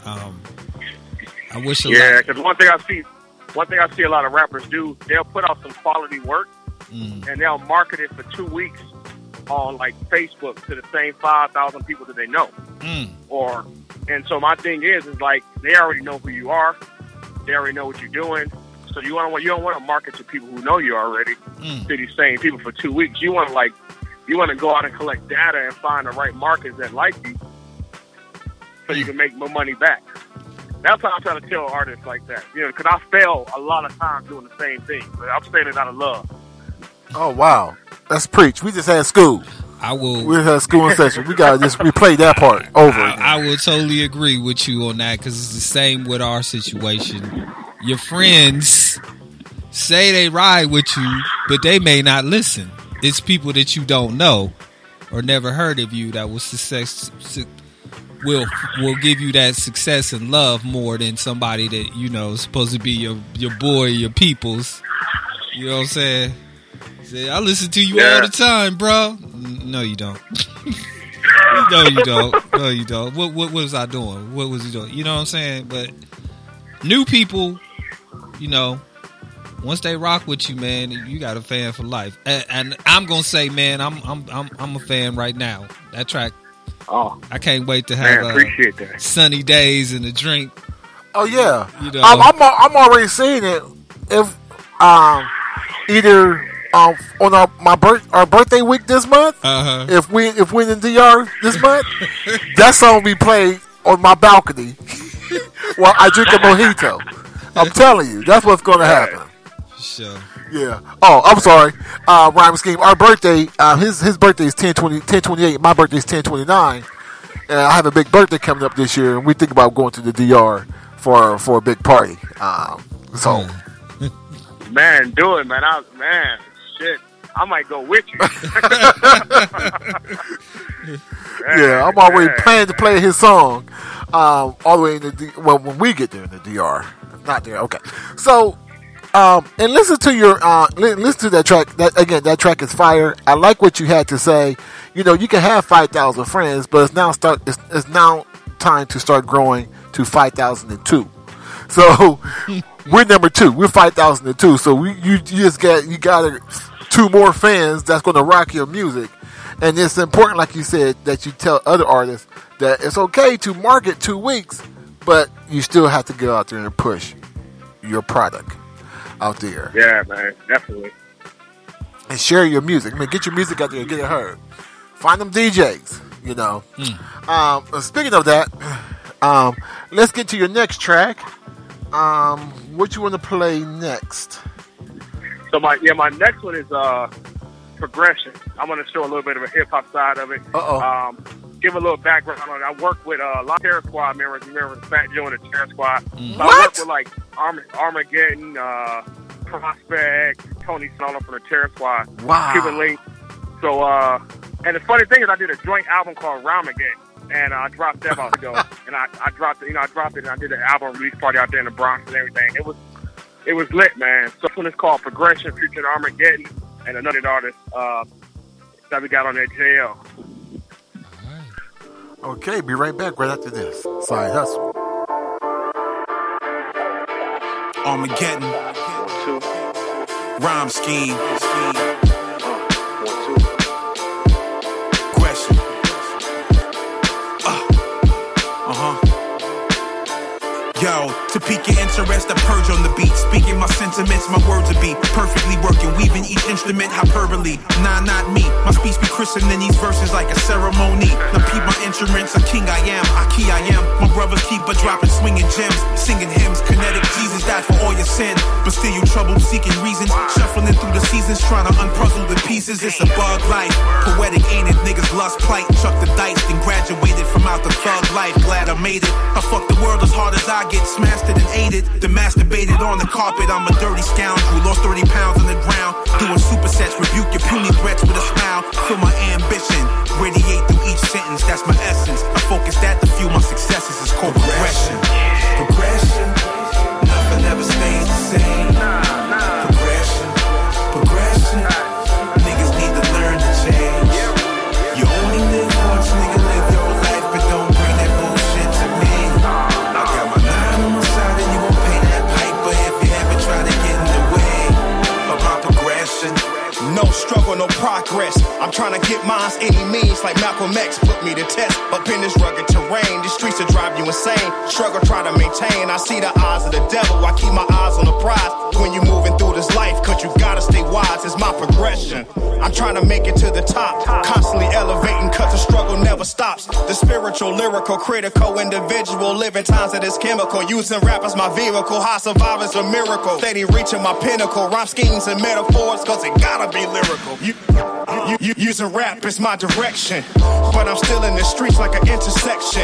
I wish because one thing I see a lot of rappers do, they'll put out some quality work and they'll market it for 2 weeks on like Facebook to the same 5,000 people that they know. And so my thing is like they already know who you are, they already know what you're doing. So you don't want to market to people who know you already to these same people for 2 weeks. You want to go out and collect data and find the right markets that like you, so you can make more money back. That's how I try to tell artists like that, because I fail a lot of times doing the same thing. But I'm saying it out of love. Oh wow, let's preach. We just had school. We had school and session. We gotta just replay that part over again. I would totally agree with you on that, because it's the same with our situation. Your friends say they ride with you, but they may not listen. It's people that you don't know or never heard of you that will give you that success and love more than somebody that is supposed to be your boy, your peoples. You know what I'm saying? Say, I listen to you all the time, bro. No, you don't. No, you don't. No, you don't. What was I doing? What was he doing? You know what I'm saying? But new people, once they rock with you, man, you got a fan for life. And I'm gonna say, man, I'm a fan right now. That track. Oh, I can't wait to have appreciate that. Sunny days and a drink. Oh yeah, I'm already seeing it. If either on our birthday week this month, if we in the DR this month, that song be played on my balcony while I drink a mojito. I'm telling you, that's what's going to happen. Sure. Yeah. Oh, I'm sorry. Rhyme Scheme. Our birthday, his birthday is 10/28. My birthday is 10/29. And I have a big birthday coming up this year, and we think about going to the DR for a big party. Man, do it, man. Shit. I might go with you. Yeah, I'm already planning to play his song all the way in when we get there in the DR. Not there. Okay. So, and listen to listen to that track. That track is fire. I like what you had to say. You can have 5,000 friends, but it's now time to start growing to 5,002. So we're number 2. We're 5,002. So you got 2 more fans that's going to rock your music. And it's important, like you said, that you tell other artists that it's okay to market 2 weeks, but you still have to go out there and push your product out there. Yeah, man, definitely. And share your music. Get your music out there and get it heard. Find them DJs, Speaking of that, let's get to your next track. What you want to play next? So my next one is Progression. I'm going to show a little bit of a hip hop side of it. Give a little background on it. I work with a lot of Terror Squad members. You remember Fat Joe and the Terror Squad? So I work with like Armageddon, Prospect, Tony Snoller from the Terror Squad. Wow. Cuban Link. So and the funny thing is, I did a joint album called Ramageddon, and I dropped that about ago. And I dropped it. I dropped it, and I did an album release party out there in the Bronx and everything. It was lit, man. So this one is called Progression, featuring Armageddon and another artist that we got on that JL. Okay, be right back right after this. Side Hustle. Armageddon. 1, 2. Rhyme Scheme. 1, 2. Question. Yo, to pique your interest, I purge on the beat. Speaking my sentiments, my words will be perfectly working, weaving each instrument hyperbole. Nah, not me. My speech be christened in these verses like a ceremony. Now peep my instruments, a king I am, a key I am. My brothers keep a dropping, swinging gems, singing hymns. Kinetic Jesus died for all your sin, but still you trouble seeking reasons. Shuffling through the seasons, trying to unpuzzle the pieces. It's a bug life, poetic ain't it? Niggas lust plight, chuck the dice, then graduated from out the thug life. Glad I made it. I fuck the world as hard as I get, smashed it and ate it, then masturbated on the carpet. I'm a dirty scoundrel, lost 30 pounds on the ground, doing supersets, rebuke your puny threats with a smile. Feel my ambition, radiate through each sentence, that's my essence. I focus that to fuel my successes, it's called progression. Progression. progress. I'm trying to get mines any means, like Malcolm X put me to test. Up in this rugged terrain, the streets will drive you insane. Struggle, try to maintain. I see the eyes of the devil. I keep my eyes on the prize. When you moving through this life, cause you gotta stay wise. It's my progression. I'm trying to make it to the top. Constantly elevating, cause the struggle never stops. The spiritual, lyrical, critical, individual. Living times that is chemical. Using rap as my vehicle. High survivors a miracle. Steady reaching my pinnacle. Rhyme schemes and metaphors, cause it gotta be lyrical. You using rap is my direction. But I'm still in the streets like an intersection.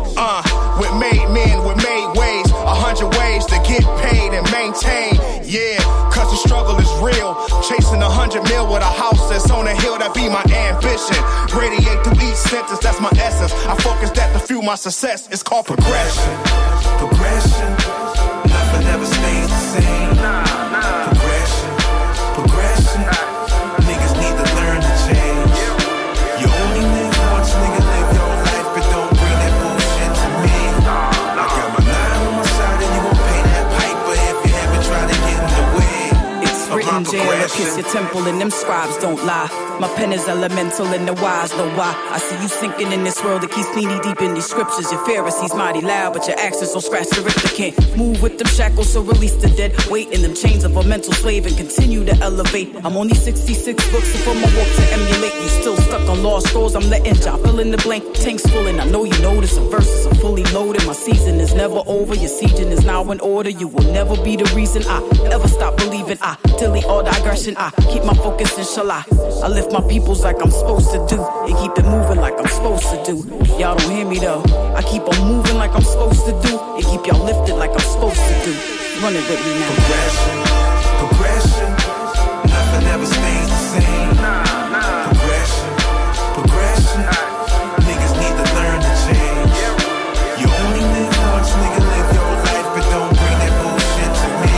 With made men, with made ways. 100 ways to get paid and maintain. Yeah, cause the struggle is real. Chasing 100 mil with a house that's on a hill, that be my ambition. Radiate through each sentence, that's my essence. I focus that to fuel my success. It's called progression. Progression. Nothing ever stays the same. Progression. Progression. Niggas need to learn to change. You only live once, nigga, live your life, but don't bring that bullshit to me. I got my 9 on my side and you won't pay that pipe, but if you ever try to get in the way, it's written jail, kiss your temple, and them scribes don't lie. My pen is elemental and the wise know why. I see you sinking in this world that keeps knee deep in these scriptures. Your Pharisees mighty loud, but your actions so scratch the Richter can't move with them shackles, so release the dead weight in them chains of a mental slave and continue to elevate. I'm only 66 books, so from my walk to emulate. You still stuck on lost scrolls, I'm letting y'all fill in the blank. Tank's full and I know you notice the verses are fully loaded. My season is never over, your sieging is now in order. You will never be the reason I ever stop believing. I delete all digression, I keep my focus, inshallah. I lift my peoples like I'm supposed to do and keep it moving like I'm supposed to do. Y'all don't hear me though. I keep on moving like I'm supposed to do and keep y'all lifted like I'm supposed to do. Run it with me now. Progression, progression. Nothing ever stays the same. Progression, progression. Niggas need to learn to change. You only live once, nigga, live your life, but don't bring that bullshit to me.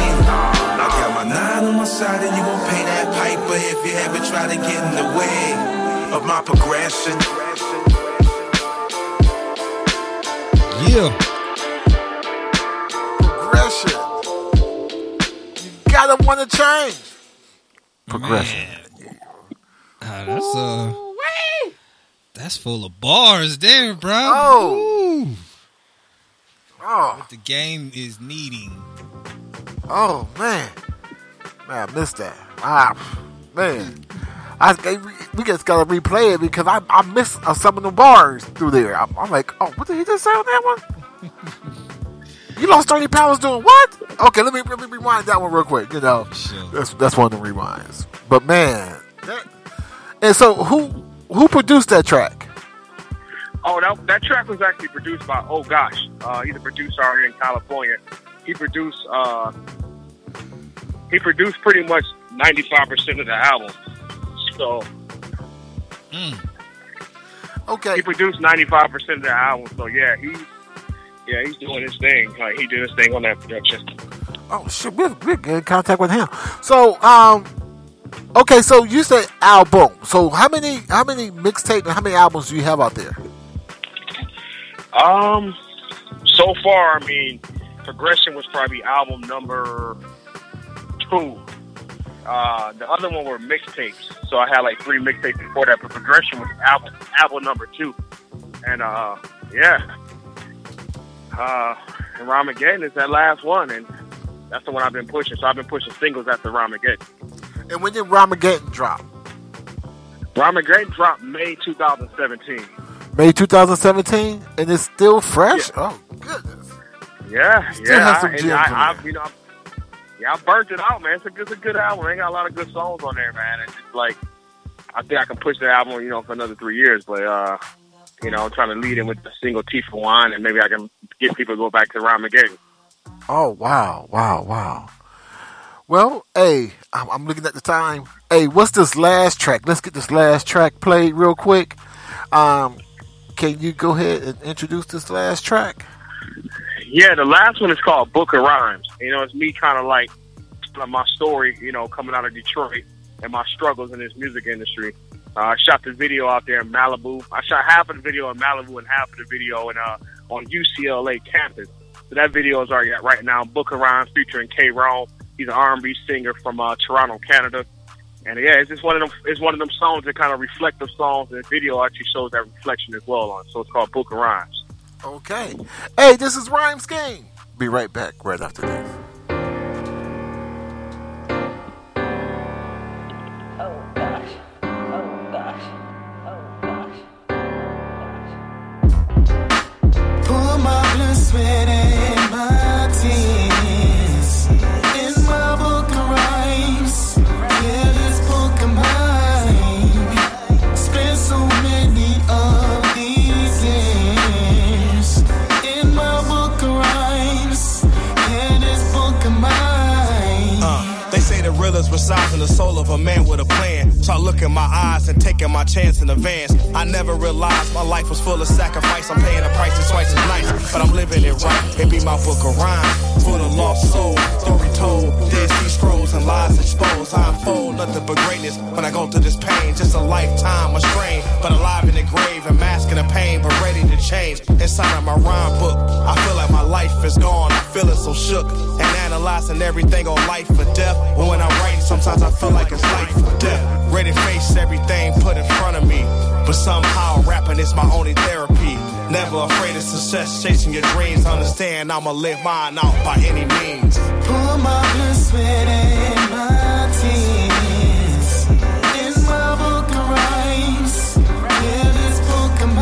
I got my 9 on my side and you won't pay that pipe, but if you ever try to get in the way of my progression. Yeah. Progression. You gotta want to change. Progression. That's full of bars there, bro. Oh. What the game is needing. Oh, man. Man, I missed that. Man. We just gotta replay it because I missed some of the bars through there. I'm like, oh, what did he just say on that one? You lost 30 pounds doing what? Okay, let me rewind that one real quick. You know, sure. That's one of the rewinds. But man, and so who produced that track? Oh, that track was actually produced by Oh Gosh. He's a producer out here in California. He produced pretty much 95% of the album. So, okay, he produced 95% of the album. So he's doing his thing. He did his thing on that production. Oh shit, we're in contact with him. So, okay, so you said album. So how many mixtapes and how many albums do you have out there? So far, I mean, Progression was probably album number 2. The other one were mixtapes. So I had like 3 mixtapes before that, but Progression was album number 2. And and Ramageddon is that last one, and that's the one I've been pushing. So I've been pushing singles after Ramageddon. And when did Ramageddon drop? Ramageddon dropped May 2017. May 2017, and it's still fresh. Yeah. Oh goodness. Yeah. Has some gems in I burnt it out, man. It's a good album. They got a lot of good songs on there, man. It's just like, I think I can push the album, for another 3 years. But, I'm trying to lead in with the single T for Wine, and maybe I can get people to go back to Ramageddon. Oh, wow. Well, hey, I'm looking at the time. Hey, what's this last track? Let's get this last track played real quick. Can you go ahead and introduce this last track? Yeah, the last one is called Book of Rhymes. It's me kind of like my story, coming out of Detroit and my struggles in this music industry. I shot the video out there in Malibu. I shot half of the video in Malibu and half of the video on UCLA campus. So that video is already out right now. Book of Rhymes featuring K. Rome. He's an R&B singer from Toronto, Canada. And yeah, it's just one of them. It's one of them songs that kind of reflective songs, and the video actually shows that reflection as well on it. So it's called Book of Rhymes. Okay. Hey, this is Rhymes Game. Be right back right after this. Pour my blood, sweat, and my tears in my book of rhymes. Yeah, this book of mine. Spent so many of these years in my book of rhymes. Yeah, this book of mine. They say the realest resides in the soul of a man with a plan. So I look in my eyes and taking my chance in advance. I never realized my life was full of sacrifice. I'm paying the price that's twice as nice, but I'm living it right. It be my book of rhymes for the lost soul. Story told, Dead Sea Scrolls and lies exposed. I unfold nothing but greatness when I go through this pain. Just a lifetime of strain, but alive in the grave and masking the pain, but ready to change. Inside of my rhyme book, I feel like my life is gone. I'm feeling so shook and analyzing everything on life or death. But when I write, sometimes I feel like it's life or death. Ready to face everything put in front of me, but somehow rapping is my only therapy. Never afraid of success, chasing your dreams. Understand I'ma live mine out by any means. Pour my blood, sweat, and my tears in my book of rhymes. Yeah, this book of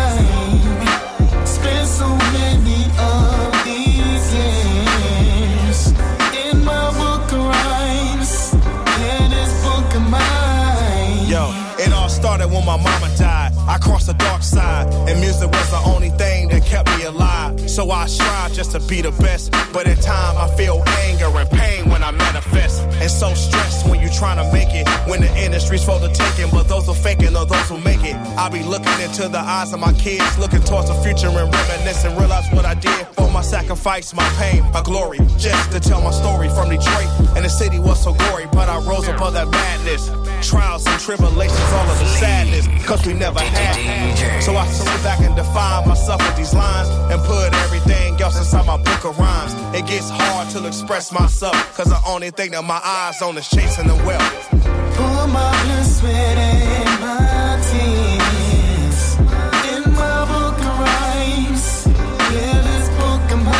mine. Spent so many of these years in my book of rhymes. Yeah, this book of mine. Yo, it all started when my mama died. I crossed the dark side, and music was the only thing that kept me alive. So I strive just to be the best, but at times I feel anger and pain when I manifest. And so stressed when you trying to make it, when the industry's for the taking, but those who faking are those who make it. I be looking into the eyes of my kids, looking towards the future and reminiscing, realize what I did for my sacrifice, my pain, my glory, just to tell my story from Detroit. And the city was so gory, but I rose above that madness. Trials and tribulations, all of the sadness, cause we never had. So I sit back and define myself with these lines and put everything else inside my book of rhymes. It gets hard to express myself, cause the only thing that my eyes on is chasing the wealth. Pour my blood, sweat, and my tears in my book of rhymes. Yeah, this book of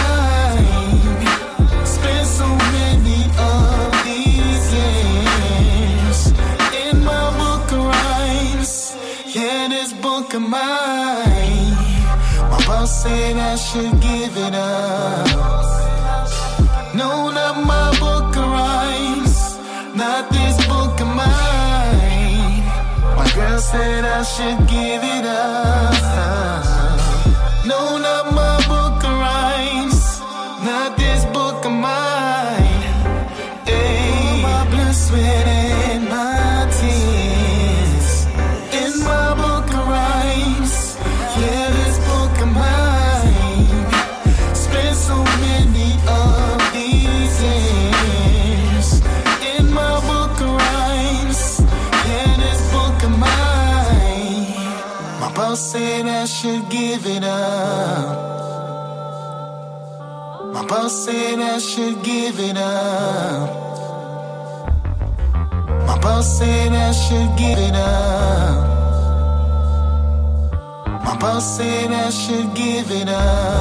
mine. Spent so many of these years in my book of rhymes. Yeah, this book of mine. My boss said I should give it up. No, not my book of rhymes, not this book of mine. My girl said I should give it up. No, not my book of rhymes, not this book of mine. Hey, my blood, sweat, and my tears in my book of rhymes. Yeah, this book of mine. Spent so many of these years in my book of rhymes. Yeah, this book of mine. My boss said I should give it up. My boss said I should give it up. My boss said I should give it up. My boss said I should give it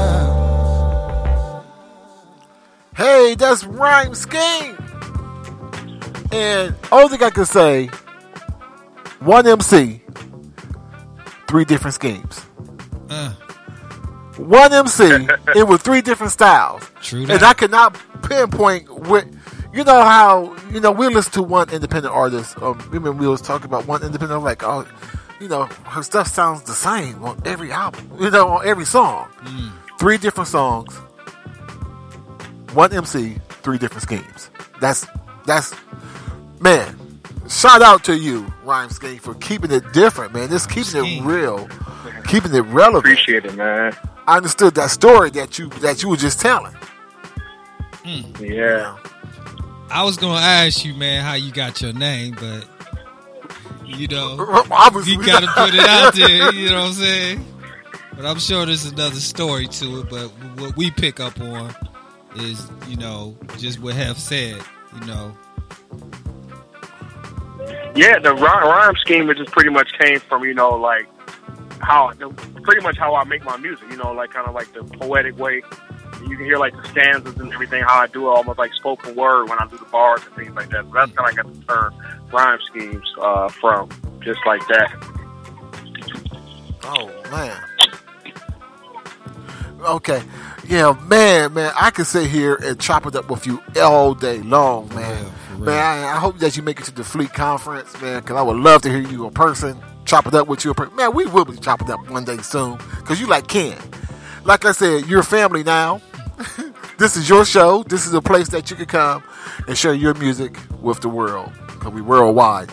up. Hey, that's Rhyme Scheme. And all thing I can say, one MC, three different schemes. One MC, it was three different styles. True And that. I cannot pinpoint what, you know how, you know, we listen to one independent artist. Remember we was talking about one independent, like, oh, you know, her stuff sounds the same on every album, you know, on every song. Three different songs, one MC, three different schemes. That's, man, shout out to you, Rhyme Scheme, for keeping it different, man. Just keeping it real, keeping it relevant. Appreciate it, man. I understood that story that you were just telling. Yeah. I was gonna ask you, man, how you got your name, but you know, you gotta put it out there. You know what I'm saying? But I'm sure there's another story to it. But what we pick up on is, you know, just what Hef said. You know, Yeah, the rhyme scheme, it just pretty much came from, you know, like, pretty much how I make my music, you know, like kind of like the poetic way. You can hear like the stanzas and everything, how I do it, almost like spoken word when I do the bars and things like that. So that's kind of like the term rhyme schemes from, just like that. Oh, man. Okay. Yeah, man, I can sit here and chop it up with you all day long, man. Man, I hope that you make it to the Fleet Conference, man, because I would love to hear you in person, chop it up with you in person. Man, we will be chopping up one day soon, because you like Ken. Like I said, you're family now. This is your show. This is a place that you can come and share your music with the world, because we worldwide.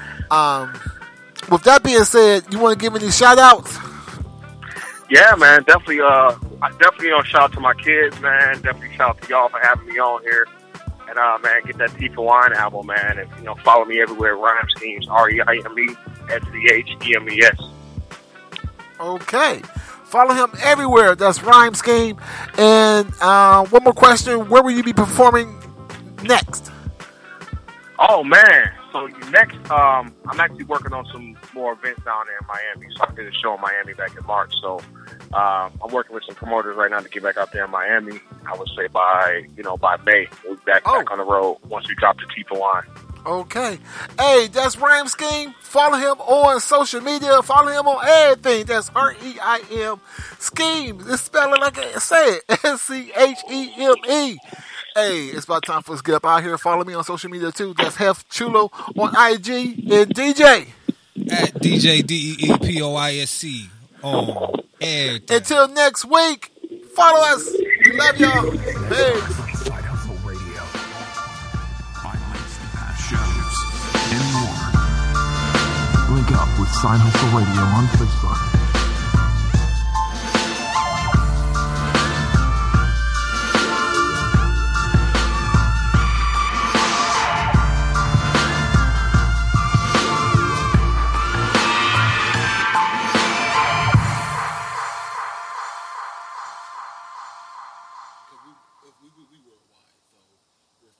With that being said, you want to give any shout-outs? Yeah, man, definitely. I definitely shout out to my kids, man. Definitely shout out to y'all for having me on here. And man, get that Tifa Wine album, man, and follow me everywhere. Rhyme Schemes, REIMESCHEMES. Okay, follow him everywhere. That's Rhyme Scheme. And one more question: where will you be performing next? Oh man, so next, I'm actually working on some more events down there in Miami. So I did a show in Miami back in March. So I'm working with some promoters right now to get back out there in Miami. I would say by May, we'll be back on the road once we drop the Tifa Wine. Okay. Hey, that's Rhyme Scheme. Follow him on social media. Follow him on everything. That's REIM Scheme. Just spell it like I said. SCHEME. Hey, it's about time for us to get up out here. Follow me on social media too. That's Hef Chulo on IG and DJ. At DJ DEEPOISC on everything. Until next week, follow us. We love y'all. Peace. Side Hustle Radio. Find links to past shows and more. Link up with Side Hustle Radio on Facebook.